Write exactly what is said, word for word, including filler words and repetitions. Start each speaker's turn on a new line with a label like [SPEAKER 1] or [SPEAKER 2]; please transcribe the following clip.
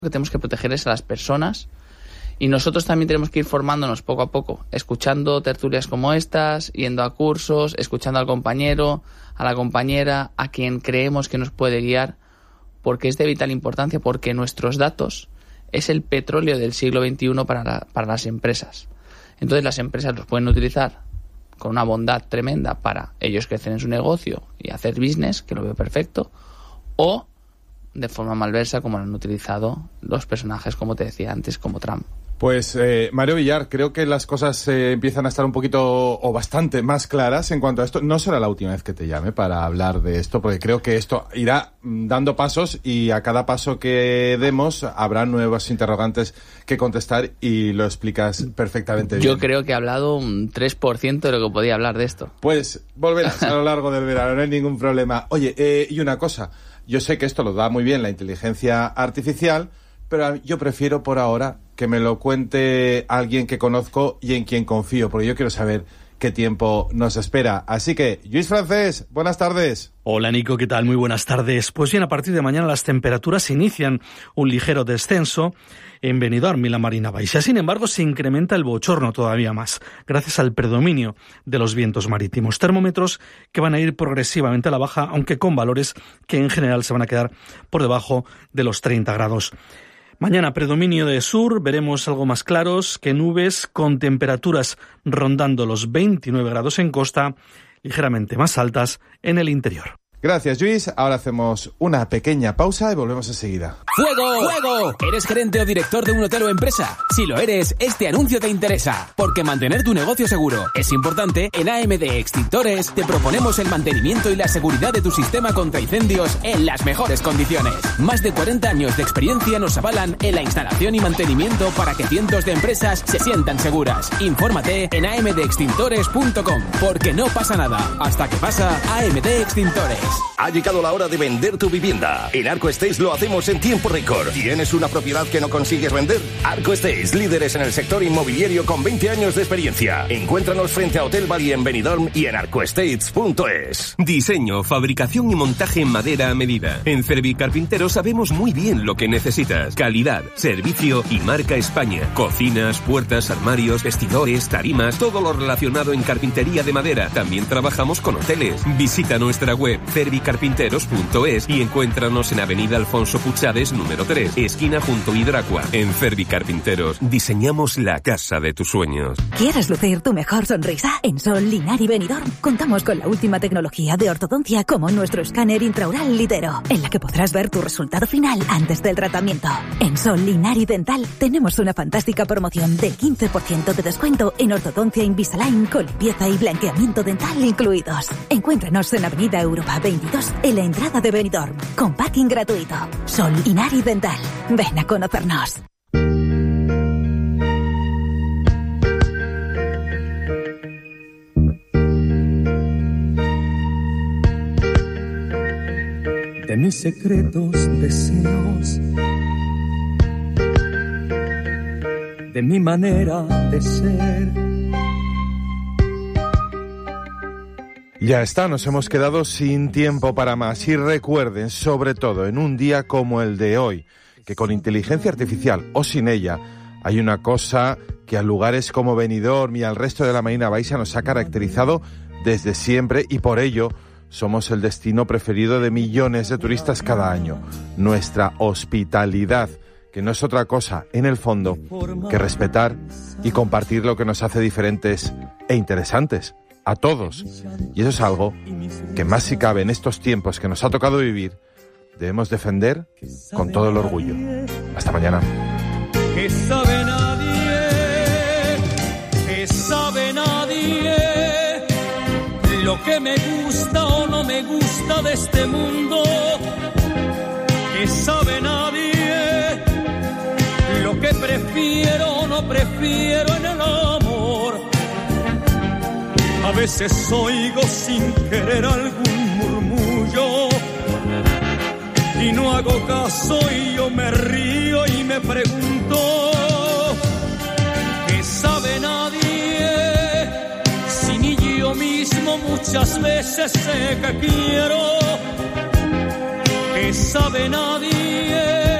[SPEAKER 1] que tenemos que proteger es a las personas, y nosotros también tenemos que ir formándonos poco a poco, escuchando tertulias como estas, yendo a cursos, escuchando al compañero, a la compañera, a quien creemos que nos puede guiar, porque es de vital importancia, porque nuestros datos es el petróleo del siglo veintiuno para, la, para las empresas. Entonces las empresas los pueden utilizar con una bondad tremenda para ellos crecer en su negocio y hacer business, que lo veo perfecto, o de forma malversa, como lo han utilizado los personajes, como te decía antes, como Trump.
[SPEAKER 2] Pues eh, Mario Villar, creo que las cosas eh, empiezan a estar un poquito o bastante más claras en cuanto a esto. No será la última vez que te llame para hablar de esto, porque creo que esto irá dando pasos y a cada paso que demos habrá nuevos interrogantes que contestar y lo explicas perfectamente bien.
[SPEAKER 1] Yo creo que he hablado un tres por ciento de lo que podía hablar de esto.
[SPEAKER 2] Pues volverás a lo largo del verano, no hay ningún problema. Oye, eh, y una cosa, yo sé que esto lo da muy bien la inteligencia artificial, pero yo prefiero por ahora que me lo cuente alguien que conozco y en quien confío, porque yo quiero saber qué tiempo nos espera. Así que, Lluís Francés, buenas tardes.
[SPEAKER 3] Hola Nico, ¿qué tal? Muy buenas tardes. Pues bien, a partir de mañana las temperaturas inician un ligero descenso en Benidorm y la Marina Baixa. Sin embargo, se incrementa el bochorno todavía más, gracias al predominio de los vientos marítimos. Termómetros que van a ir progresivamente a la baja, aunque con valores que en general se van a quedar por debajo de los treinta grados. Mañana predominio de sur, veremos algo más claros que nubes, con temperaturas rondando los veintinueve grados en costa, ligeramente más altas en el interior.
[SPEAKER 2] Gracias, Lluís. Ahora hacemos una pequeña pausa y volvemos enseguida.
[SPEAKER 4] ¡Fuego! ¡Fuego! ¿Eres gerente o director de un hotel o empresa? Si lo eres, este anuncio te interesa, porque mantener tu negocio seguro es importante. En A M D Extintores te proponemos el mantenimiento y la seguridad de tu sistema contra incendios en las mejores condiciones. Más de cuarenta años de experiencia nos avalan en la instalación y mantenimiento para que cientos de empresas se sientan seguras. Infórmate en a m d extintores punto com, porque no pasa nada hasta que pasa. A M D Extintores.
[SPEAKER 5] Ha llegado la hora de vender tu vivienda. En Arco Estates lo hacemos en tiempo récord. ¿Tienes una propiedad que no consigues vender? Arco Estates, líderes en el sector inmobiliario con veinte años de experiencia. Encuéntranos frente a Hotel Valle en Benidorm y en arco estates punto es.
[SPEAKER 6] Diseño, fabricación y montaje en madera a medida. En Cervi Carpinteros sabemos muy bien lo que necesitas. Calidad, servicio y marca España. Cocinas, puertas, armarios, vestidores, tarimas, todo lo relacionado en carpintería de madera. También trabajamos con hoteles. Visita nuestra web cervi carpinteros punto es y encuéntranos en Avenida Alfonso Puchades, número tres, esquina junto a Hidracua. En Cervi Carpinteros diseñamos la casa de tus sueños.
[SPEAKER 7] ¿Quieres lucir tu mejor sonrisa? En Sol, Linar y Benidorm contamos con la última tecnología de ortodoncia, como nuestro escáner intraoral Litero, en la que podrás ver tu resultado final antes del tratamiento. En Sol, Linar y Dental tenemos una fantástica promoción del quince por ciento de descuento en ortodoncia Invisalign con limpieza y blanqueamiento dental incluidos. Encuéntranos en Avenida Europa veintidós, en la entrada de Benidorm, con parking gratuito. Sol, Linar y Dental. Ven a conocernos.
[SPEAKER 8] De mis secretos deseos, de mi manera de ser.
[SPEAKER 2] Ya está, nos hemos quedado sin tiempo para más. Y recuerden, sobre todo en un día como el de hoy, que con inteligencia artificial o sin ella, hay una cosa que a lugares como Benidorm y al resto de la Marina Baixa nos ha caracterizado desde siempre, y por ello somos el destino preferido de millones de turistas cada año. Nuestra hospitalidad, que no es otra cosa, en el fondo, que respetar y compartir lo que nos hace diferentes e interesantes a todos. Y eso es algo que, más si cabe en estos tiempos que nos ha tocado vivir, debemos defender con todo el orgullo. Hasta mañana.
[SPEAKER 8] Que sabe nadie, que sabe nadie, lo que me gusta o no me gusta de este mundo. Que sabe nadie, lo que prefiero o no prefiero en el amor. A veces oigo sin querer algún murmullo y no hago caso y yo me río y me pregunto, ¿qué sabe nadie? Si ni yo mismo muchas veces sé que quiero. ¿Qué sabe nadie?